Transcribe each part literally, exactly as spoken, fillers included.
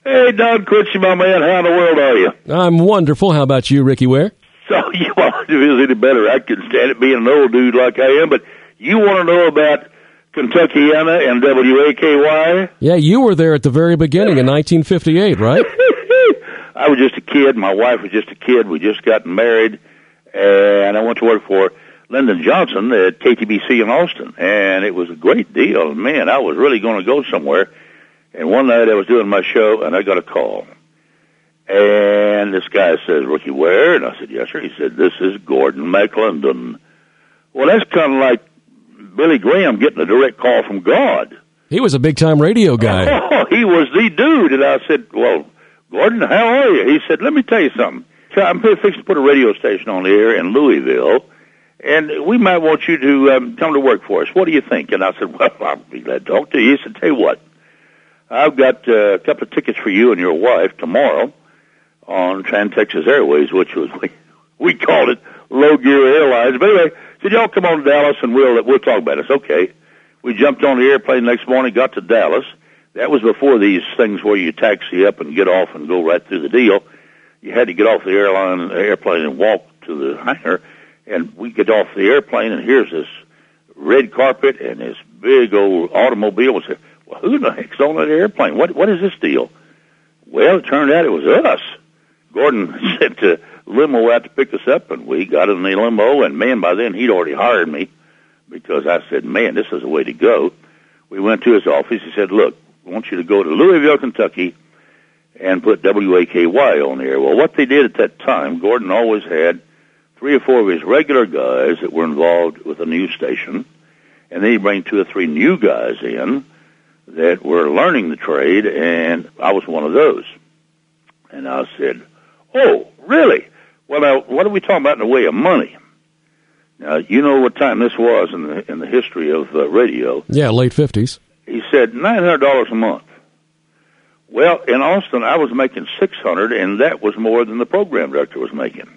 Hey, Don Quincy, my man, how in the world are you? I'm wonderful. How about you, Ricky Ware? So, you want to do any better? I can stand it being an old dude like I am, but you want to know about Kentuckiana and W A K Y? Yeah, you were there at the very beginning in nineteen fifty-eight, right? I was just a kid. My wife was just a kid. We just got married, and I went to work for Lyndon Johnson at K T B C in Austin, and it was a great deal. Man, I was really going to go somewhere. And one night I was doing my show, and I got a call. And this guy says, Ricky Ware? And I said, yes, sir. He said, this is Gordon McClendon. Well, that's kind of like Billy Graham getting a direct call from God. He was a big-time radio guy. Oh, he was the dude. And I said, well, Gordon, how are you? He said, let me tell you something. I'm fixing to put a radio station on the air in Louisville, and we might want you to um, come to work for us. What do you think? And I said, well, I'll be glad to talk to you. He said, tell you what, I've got uh, a couple of tickets for you and your wife tomorrow on Trans-Texas Airways, which was, we, we called it Low Gear Airlines. But anyway, said, y'all come on to Dallas and we'll, we'll talk about it. Okay. We jumped on the airplane next morning, got to Dallas. That was before these things where you taxi up and get off and go right through the deal. You had to get off the airline, airplane and walk to the hangar. And we get off the airplane, and here's this red carpet and this big old automobile. We said, well, who the heck's on that airplane? What What is this deal? Well, it turned out it was us. Gordon sent a limo out to pick us up, and we got in the limo, and, man, by then he'd already hired me because I said, man, this is the way to go. We went to his office. He said, look, I want you to go to Louisville, Kentucky, and put W A K Y on there. Well, what they did at that time, Gordon always had three or four of his regular guys that were involved with a news station, and then he'd bring two or three new guys in that were learning the trade, and I was one of those. And I said, oh, really? Well, now, what are we talking about in the way of money? Now, you know what time this was in the in the history of uh, radio. Yeah, late fifties. He said nine hundred dollars a month. Well, in Austin, I was making six hundred dollars, and that was more than the program director was making.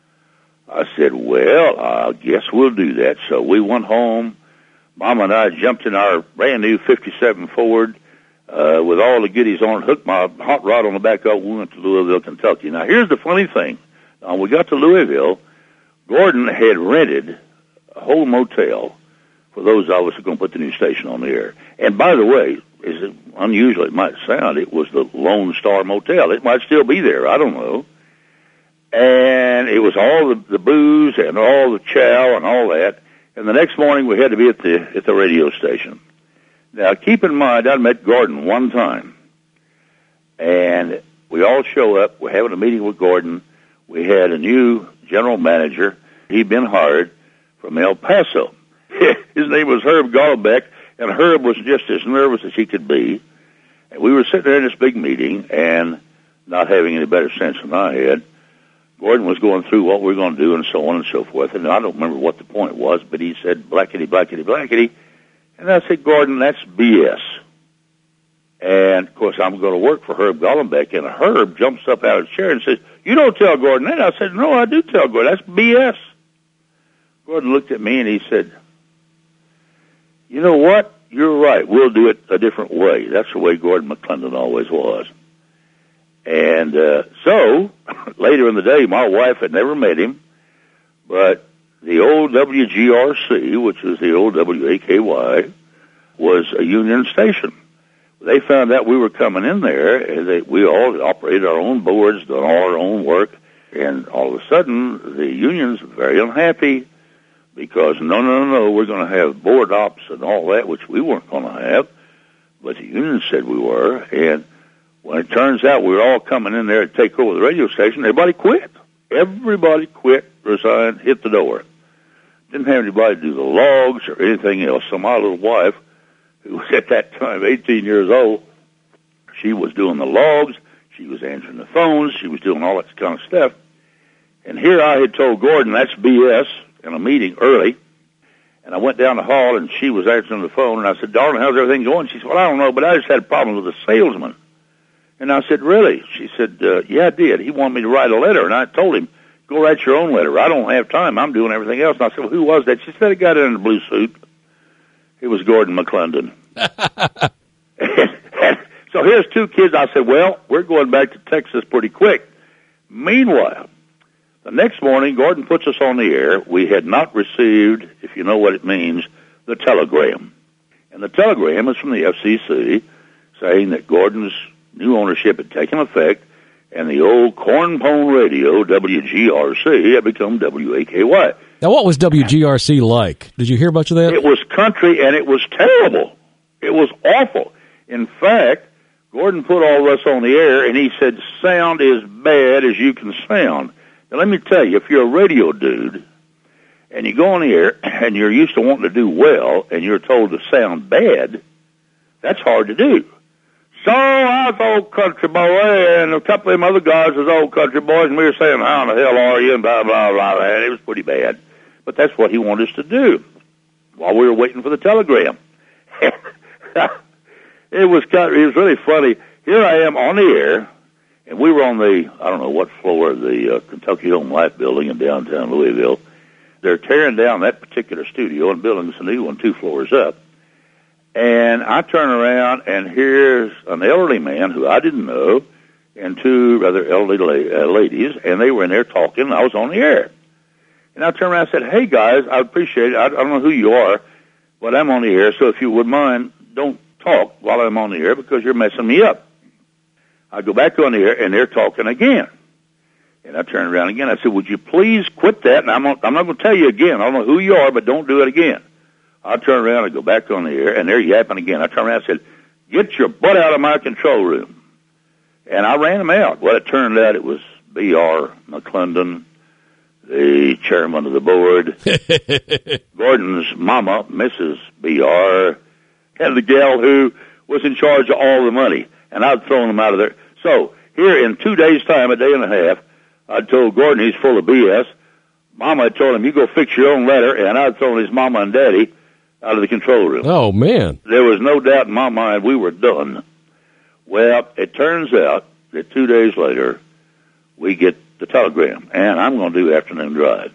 I said, well, I guess we'll do that. So we went home. Mom and I jumped in our brand-new fifty-seven Ford uh, with all the goodies on it, hooked my hot rod on the back of it, we went to Louisville, Kentucky. Now, here's the funny thing. Now, when we got to Louisville, Gordon had rented a whole motel for those of us who were going to put the new station on the air. And by the way, as unusual it might sound, it was the Lone Star Motel. It might still be there. I don't know. And it was all the, the booze and all the chow and all that. And the next morning we had to be at the at the radio station. Now, keep in mind, I met Gordon one time. And we all show up. We're having a meeting with Gordon. We had a new general manager. He'd been hired from El Paso. His name was Herb Golombek, and Herb was just as nervous as he could be. And we were sitting there in this big meeting, and not having any better sense than I had, Gordon was going through what we were going to do and so on and so forth. And I don't remember what the point was, but he said, blackety, blackety, blackety. And I said, Gordon, that's B S. And, of course, I'm going to work for Herb Golombek. And Herb jumps up out of his chair and says, you don't tell Gordon that. I said, no, I do tell Gordon. That's B S. Gordon looked at me and he said, you know what? You're right. We'll do it a different way. That's the way Gordon McClendon always was. And uh, so, later in the day, my wife had never met him, but the old W G R C, which is the old W A K Y, was a union station. They found out we were coming in there, and they, we all operated our own boards, done all our own work, and all of a sudden, the union's very unhappy because, no, no, no, we're going to have board ops and all that, which we weren't going to have, but the union said we were, and when it turns out we were all coming in there to take over the radio station, everybody quit. Everybody quit, resigned, hit the door. Didn't have anybody do the logs or anything else. So my little wife, who was at that time eighteen years old, she was doing the logs, she was answering the phones, she was doing all that kind of stuff. And here I had told Gordon, that's B S, in a meeting early. And I went down the hall, and she was answering the phone, and I said, darling, how's everything going? She said, well, I don't know, but I just had a problem with the salesman. And I said, really? She said, uh, yeah, I did. He wanted me to write a letter, and I told him, go write your own letter. I don't have time. I'm doing everything else. And I said, well, who was that? She said, a guy in a blue suit. It was Gordon McClendon. and, and, so here's two kids. I said, well, we're going back to Texas pretty quick. Meanwhile, the next morning, Gordon puts us on the air. We had not received, if you know what it means, the telegram. And the telegram is from the F C C saying that Gordon's new ownership had taken effect and the old Corn Pone Radio, W G R C, had become W A K Y. Now, what was W G R C like? Did you hear much of that? It was country, and it was terrible. It was awful. In fact, Gordon put all of us on the air, and he said, sound as bad as you can sound. Now, let me tell you, if you're a radio dude, and you go on the air, and you're used to wanting to do well, and you're told to sound bad, that's hard to do. So I was old country boy, and a couple of them other guys was old country boys, and we were saying, how in the hell are you, and blah, blah, blah, and it was pretty bad. But that's what he wanted us to do while we were waiting for the telegram. It was kind of, it was really funny. Here I am on the air, and we were on the, I don't know what floor of the uh, Kentucky Home Life building in downtown Louisville. They're tearing down that particular studio and building us a new one two floors up. And I turn around, and here's an elderly man who I didn't know and two rather elderly la- uh, ladies, and they were in there talking, and I was on the air. And I turned around and said, hey, guys, I appreciate it. I, I don't know who you are, but I'm on the air, so if you would mind, don't talk while I'm on the air because you're messing me up. I go back on the air, and they're talking again. And I turned around again. I said, would you please quit that? And I'm, on, I'm not going to tell you again. I don't know who you are, but don't do it again. I turn around and go back on the air, and they're yapping again. I turn around and said, get your butt out of my control room. And I ran them out. Well, it turned out it was B R McClendon, the chairman of the board, Gordon's mama, Missus B R, and the gal who was in charge of all the money. And I'd thrown them out of there. So here in two days' time, a day and a half, I told Gordon he's full of B S. Mama had told him, you go fix your own letter, and I'd thrown his mama and daddy out of the control room. Oh, man. There was no doubt in my mind we were done. Well, it turns out that two days later, we get the telegram, and I'm going to do afternoon drive.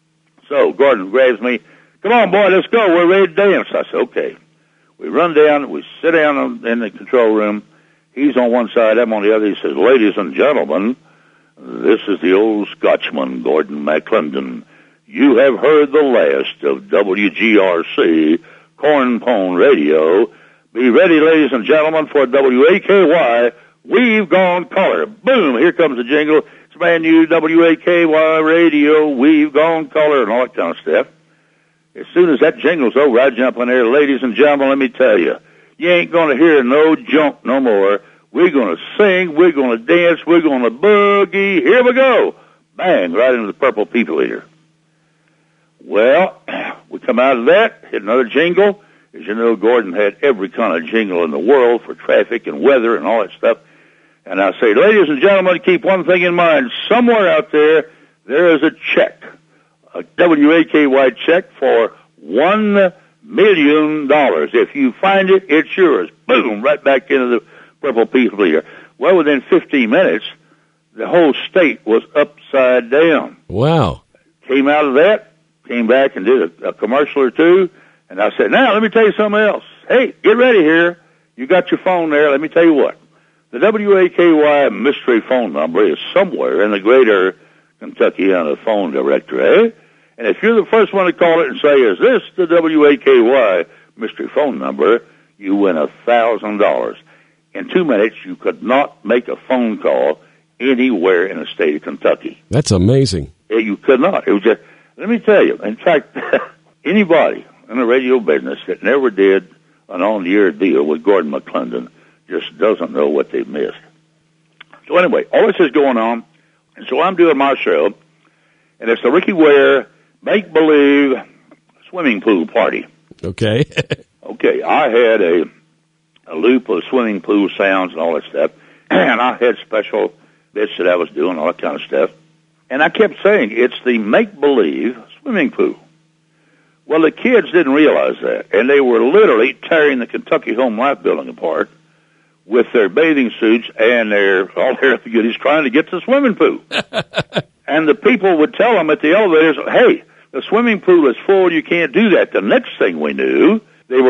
So Gordon grabs me, come on, boy, let's go. We're ready to dance. I said, okay. We run down, we sit down in the control room. He's on one side, I'm on the other. He says, ladies and gentlemen, this is the old Scotchman, Gordon McClendon. You have heard the last of W G R C, Corn Pone Radio. Be ready, ladies and gentlemen, for W A K Y, We've Gone Color. Boom, here comes the jingle. It's brand new W A K Y Radio, We've Gone Color, and all that kind of stuff. As soon as that jingle's over, I jump in there. Ladies and gentlemen, let me tell you, you ain't going to hear no junk no more. We're going to sing, we're going to dance, we're going to boogie. Here we go. Bang, right into the Purple People Eater. Well, we come out of that, hit another jingle. As you know, Gordon had every kind of jingle in the world for traffic and weather and all that stuff. And I say, ladies and gentlemen, keep one thing in mind. Somewhere out there, there is a check, a W A K Y check for one million dollars. If you find it, it's yours. Boom, right back into the Purple People Eater. Well, within fifteen minutes, the whole state was upside down. Wow. Came out of that. Came back and did a, a commercial or two, and I said, now, let me tell you something else. Hey, get ready here. You got your phone there. Let me tell you what. The W A K Y mystery phone number is somewhere in the greater Kentuckiana phone directory. And if you're the first one to call it and say, is this the W A K Y mystery phone number, you win one thousand dollars. In two minutes, you could not make a phone call anywhere in the state of Kentucky. That's amazing. You could not. It was just... Let me tell you, in fact, anybody in the radio business that never did an on-the-air deal with Gordon McClendon just doesn't know what they've missed. So anyway, all this is going on, and so I'm doing my show, and it's the Ricky Ware Make-Believe Swimming Pool Party. Okay. Okay, I had a, a loop of swimming pool sounds and all that stuff, and I had special bits that I was doing, all that kind of stuff. And I kept saying, it's the make-believe swimming pool. Well, the kids didn't realize that, and they were literally tearing the Kentucky Home Life building apart with their bathing suits and their all their goodies trying to get to the swimming pool. And the people would tell them at the elevators, hey, the swimming pool is full, you can't do that. The next thing we knew, they were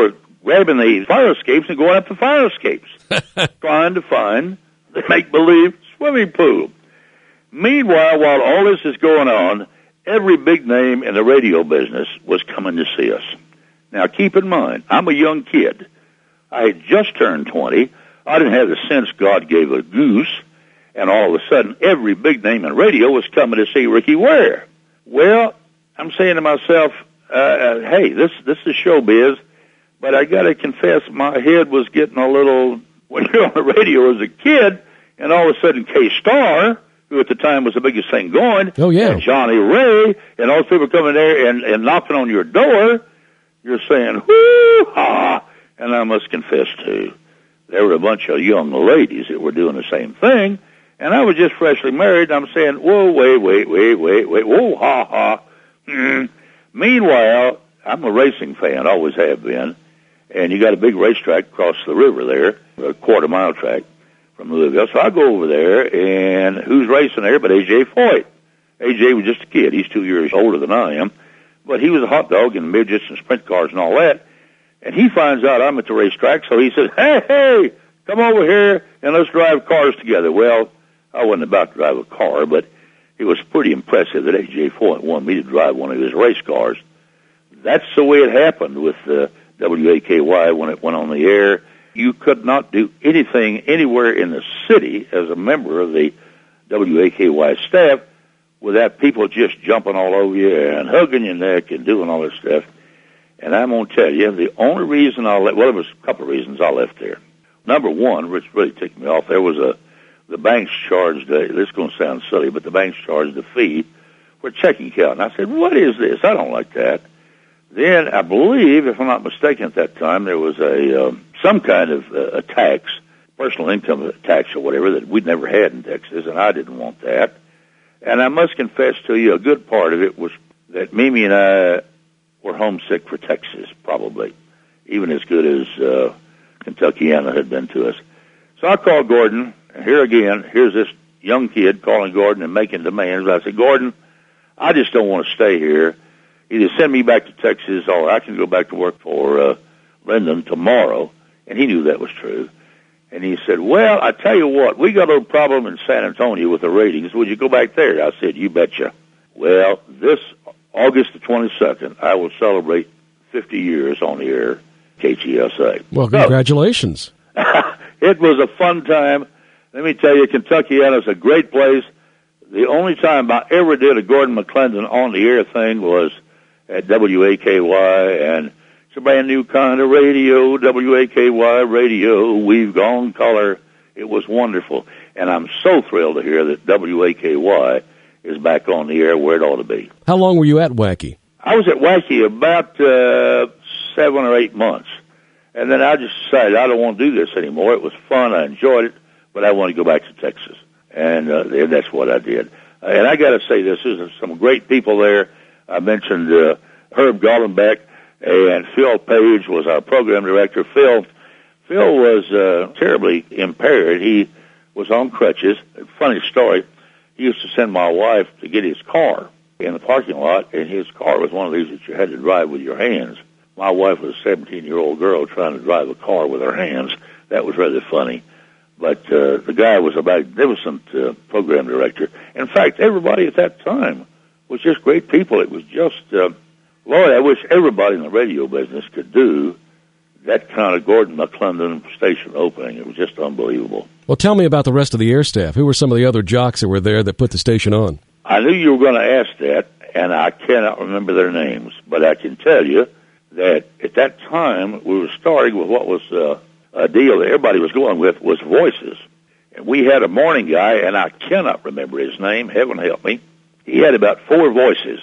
grabbing the fire escapes and going up the fire escapes, trying to find the make-believe swimming pool. Meanwhile, while all this is going on, every big name in the radio business was coming to see us. Now, keep in mind, I'm a young kid. I had just turned twenty. I didn't have the sense God gave a goose, and all of a sudden, every big name in radio was coming to see Ricky Ware. Well, I'm saying to myself, uh, hey, this this is showbiz, but I got to confess, my head was getting a little, when you're on the radio as a kid, and all of a sudden K-Star, who at the time was the biggest thing going, oh, yeah. and Johnny Ray, and all those people coming there and, and knocking on your door, you're saying, whoo-ha, and I must confess, too, there were a bunch of young ladies that were doing the same thing, and I was just freshly married, and I'm saying, whoa, wait, wait, wait, wait, wait, whoa, ha, ha. Mm. Meanwhile, I'm a racing fan, always have been, and you got a big racetrack across the river there, a quarter-mile track from Louisville, so I go over there, and who's racing there but A J Foyt? A J was just a kid. He's two years older than I am, but he was a hot dog in midgets and sprint cars and all that. And he finds out I'm at the racetrack, so he says, hey, hey, come over here and let's drive cars together. Well, I wasn't about to drive a car, but it was pretty impressive that A J Foyt wanted me to drive one of his race cars. That's the way it happened with uh, W A K Y when it went on the air. You could not do anything anywhere in the city as a member of the W A K Y staff without people just jumping all over you and hugging your neck and doing all this stuff. And I'm going to tell you, the only reason I left, well, there was a couple of reasons I left there. Number one, which really ticked me off, there was a, the banks charged, a, this is going to sound silly, but the banks charged a fee for checking account. And I said, what is this? I don't like that. Then I believe, if I'm not mistaken at that time, there was a um, some kind of uh, a tax, personal income tax or whatever, that we'd never had in Texas, and I didn't want that. And I must confess to you, a good part of it was that Mimi and I were homesick for Texas, probably, even as good as uh, Kentuckiana had been to us. So I called Gordon, and here again, here's this young kid calling Gordon and making demands. I said, Gordon, I just don't want to stay here. Either send me back to Texas or I can go back to work for uh, Lyndon tomorrow. And he knew that was true. And he said, well, I tell you what, we got a little problem in San Antonio with the ratings. Would you go back there? I said, you betcha. Well, this August the twenty-second, I will celebrate fifty years on the air, K G S A. Well, congratulations. So, it was a fun time. Let me tell you, Kentuckiana is a great place. The only time I ever did a Gordon McClendon on the air thing was at W A K Y, and it's a brand new kind of radio, W A K Y radio. We've gone color. It was wonderful, and I'm so thrilled to hear that W A K Y is back on the air where it ought to be. How long were you at Wacky? I was at Wacky about uh, seven or eight months, and then I just decided I don't want to do this anymore. It was fun. I enjoyed it, but I want to go back to Texas, and uh, that's what I did. And I got to say this, there's some great people there. I mentioned uh, Herb Gollenbeck, and Phil Page was our program director. Phil Phil was uh, terribly impaired. He was on crutches. Funny story, he used to send my wife to get his car in the parking lot, and his car was one of these that you had to drive with your hands. My wife was a seventeen-year-old girl trying to drive a car with her hands. That was rather funny. But uh, the guy was a magnificent uh, program director. In fact, everybody at that time was just great people. It was just, uh, Lord, I wish everybody in the radio business could do that kind of Gordon McClendon station opening. It was just unbelievable. Well, tell me about the rest of the air staff. Who were some of the other jocks that were there that put the station on? I knew you were going to ask that, and I cannot remember their names. But I can tell you that at that time, we were starting with what was uh, a deal that everybody was going with, was voices. And we had a morning guy, and I cannot remember his name. Heaven help me. He had about four voices.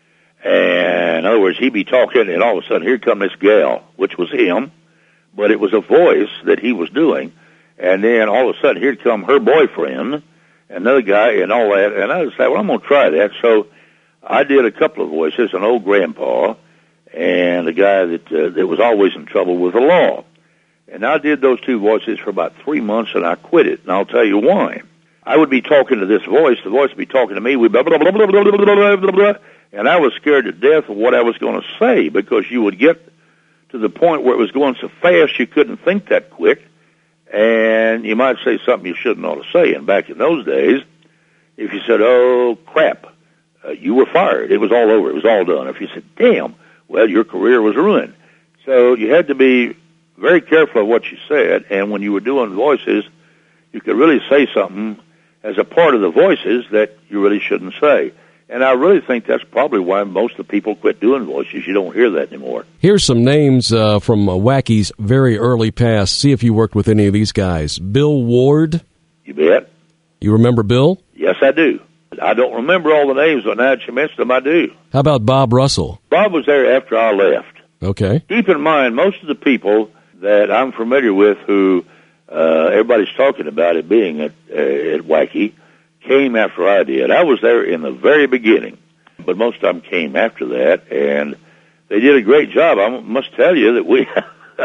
And in other words, he'd be talking, and all of a sudden, here come this gal, which was him, but it was a voice that he was doing. And then all of a sudden, here'd come her boyfriend, another guy, and all that. And I decided, well, I'm going to try that. So I did a couple of voices, an old grandpa, and a guy that uh, that was always in trouble with the law. And I did those two voices for about three months, and I quit it. And I'll tell you why. I would be talking to this voice. The voice would be talking to me. We'd blah, blah, blah, blah, blah, blah, blah, blah, blah, blah, and I was scared to death of what I was going to say, because you would get to the point where it was going so fast you couldn't think that quick, and you might say something you shouldn't ought to say. And back in those days, if you said, oh, crap, uh, you were fired. It was all over. It was all done. If you said, damn, well, your career was ruined. So you had to be very careful of what you said, and when you were doing voices, you could really say something as a part of the voices that you really shouldn't say. And I really think that's probably why most of the people quit doing voices. You don't hear that anymore. Here's some names uh, from uh, Wacky's very early past. See if you worked with any of these guys. Bill Ward. You bet. You remember Bill? Yes, I do. I don't remember all the names, but now that you mentioned them, I do. How about Bob Russell? Bob was there after I left. Okay. Keep in mind, most of the people that I'm familiar with who uh, everybody's talking about it being at, uh, at Wacky came after I did. I was there in the very beginning, but most of them came after that, and they did a great job. I must tell you that we,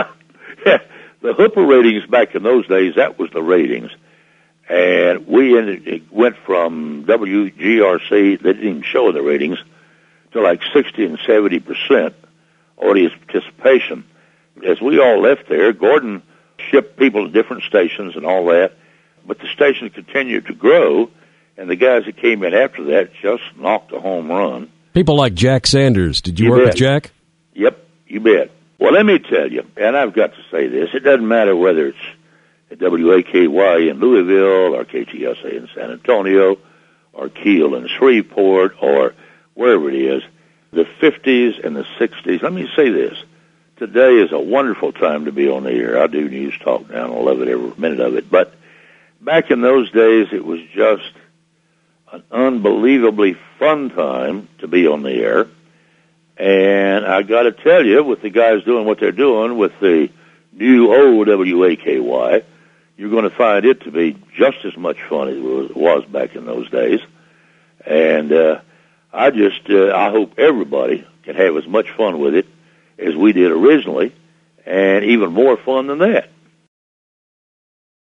the Hooper ratings back in those days, that was the ratings. And we ended, it went from W G R C, they didn't even show the ratings, to like sixty and seventy percent audience participation. As we all left there, Gordon shipped people to different stations and all that, but the station continued to grow, and the guys that came in after that just knocked a home run. People like Jack Sanders. Did you, you work bet. with Jack? Yep, you bet. Well, let me tell you, and I've got to say this, it doesn't matter whether it's at W A K Y in Louisville or K T S A in San Antonio or Kiel in Shreveport or wherever it is, the fifties and the sixties, let me say this. Today is a wonderful time to be on the air. I do news talk now, and I love it every minute of it. But back in those days, it was just an unbelievably fun time to be on the air. And I got to tell you, with the guys doing what they're doing with the new old W A K Y, you're going to find it to be just as much fun as it was back in those days. And uh, I just, uh, I hope everybody can have as much fun with it as we did originally, and even more fun than that.